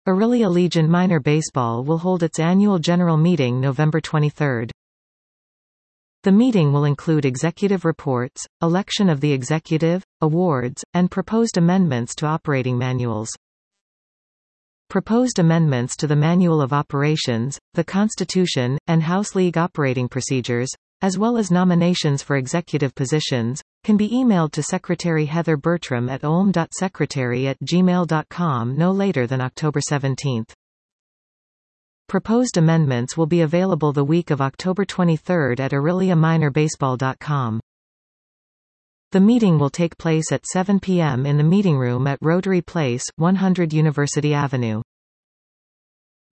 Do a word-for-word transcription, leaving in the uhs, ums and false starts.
Aurelia Legion Minor Baseball will hold its annual general meeting November twenty-third. The meeting will include executive reports, election of the executive, awards, and proposed amendments to operating manuals. Proposed amendments to the Manual of Operations, the Constitution, and House League operating procedures, as well as nominations for executive positions, can be emailed to Secretary Heather Bertram at olm dot secretary at gmail dot com no later than October seventeenth. Proposed amendments will be available the week of October twenty-third at aurelia minor baseball dot com. The meeting will take place at seven p m in the meeting room at Rotary Place, one hundred University Avenue.